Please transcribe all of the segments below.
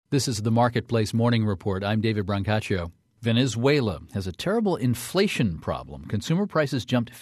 This is the Marketplace Morning Report. I'm David Brancaccio. Venezuela has a terrible inflation problem. Consumer prices jumped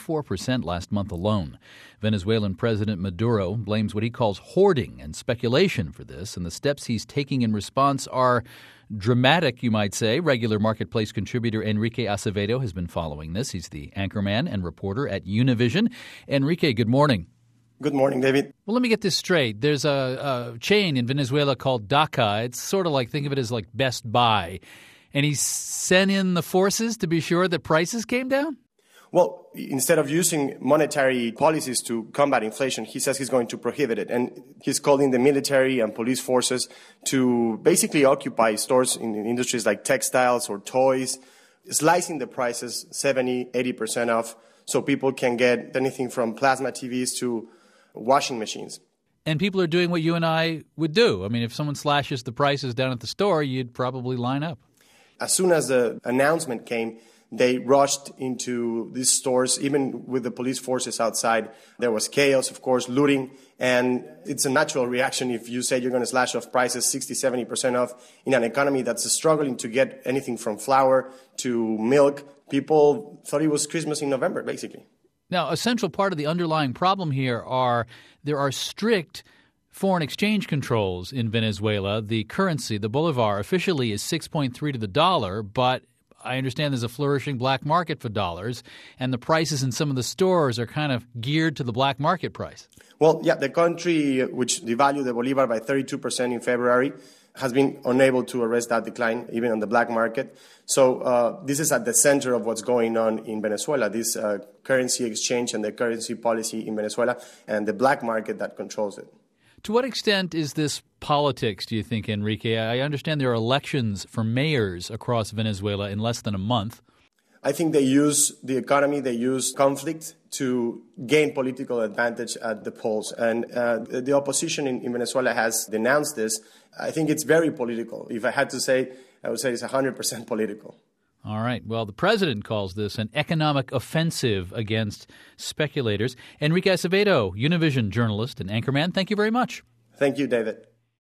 54% last month alone. Venezuelan President Maduro blames what he calls hoarding and speculation for this, and the steps he's taking in response are dramatic, you might say. Regular Marketplace contributor Enrique Acevedo has been following this. He's the anchorman and reporter at Univision. Enrique, good morning. Good morning, David. Well, let me get this straight. There's a chain in Venezuela called DACA. It's sort of like, think of it as like Best Buy. And he sent in the forces to be sure that prices came down? Well, instead of using monetary policies to combat inflation, he says he's going to prohibit it. And he's calling the military and police forces to basically occupy stores in industries like textiles or toys, slicing the prices 70, 80% off so people can get anything from plasma TVs to washing machines. And people are doing what you and I would do. I mean, if someone slashes the prices down at the store, you'd probably line up. As soon as the announcement came, they rushed into these stores, even with the police forces outside. There was chaos, of course, looting, and it's a natural reaction if you say you're going to slash off prices 60, 70% off in an economy that's struggling to get anything from flour to milk. People thought it was Christmas in November, basically. Now, a central part of the underlying problem here there are strict foreign exchange controls in Venezuela. The currency, the bolivar, officially is 6.3 to the dollar, but I understand there's a flourishing black market for dollars, and the prices in some of the stores are kind of geared to the black market price. Well, yeah, the country, which devalued the bolivar by 32% in February, has been unable to arrest that decline, even on the black market. So this is at the center of what's going on in Venezuela, this currency exchange and the currency policy in Venezuela and the black market that controls it. To what extent is this politics, do you think, Enrique? I understand there are elections for mayors across Venezuela in less than a month. I think they use the economy, they use conflict to gain political advantage at the polls. And the opposition in Venezuela has denounced this. I think it's very political. If I had to say, I would say it's 100% political. All right. Well, the president calls this an economic offensive against speculators. Enrique Acevedo, Univision journalist and anchorman, thank you very much. Thank you, David.